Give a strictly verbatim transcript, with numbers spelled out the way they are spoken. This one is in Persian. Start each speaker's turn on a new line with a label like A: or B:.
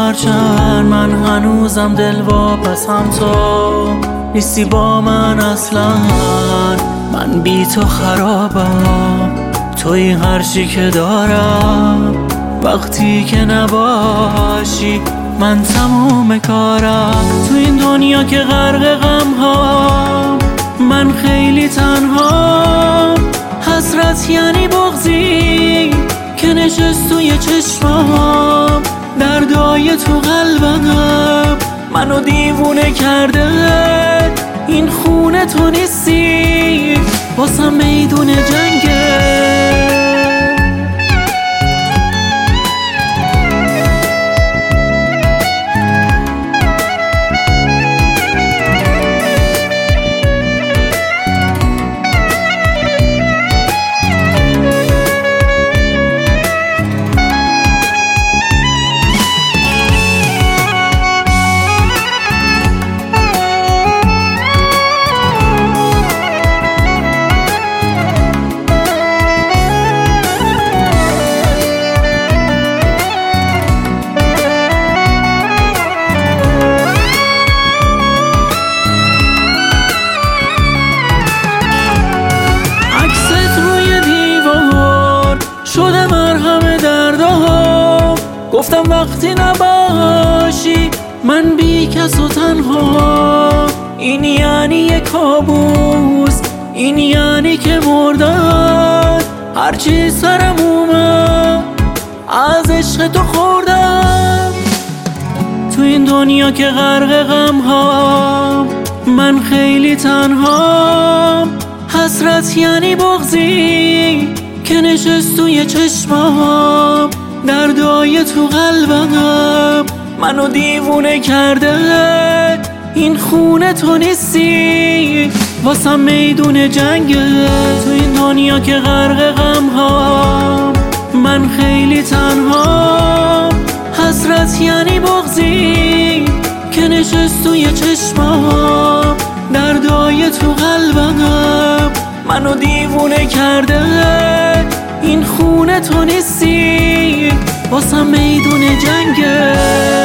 A: هرچند من هنوزم دل واپسم، تو نیستی با من اصلا. من بی تو خرابم، توی هر چی که دارم. وقتی که نباشی من تموم کارم. تو این دنیا که غرق غم ها، من خیلی تنها. حسرت یعنی بغضی که نشست توی چشمام. دردای تو قلبم منو دیوونه کرده. این خونه تو نیستی، واسم میدون جنگه. شده مرهم دردها. گفتم وقتی نباشی من بی کس و تنها. این یعنی یک کابوس، این یعنی که مردم. هرچی سرم اومد از عشق تو خوردم. تو این دنیا که غرق غم ها، من خیلی تنها. حسرت یعنی بغضی که نشست توی چشمام. دردای تو قلبم منو دیوونه کرده. این خونه تو نیستی، واسم میدون جنگه. تو این دنیا که غرق غم ها، من خیلی تنها. حسرت یعنی بغضی که نشست توی چشمام. دردای تو قلبم منو دیوونه کرده. این خونه تو نیستی، واسم میدون جنگه.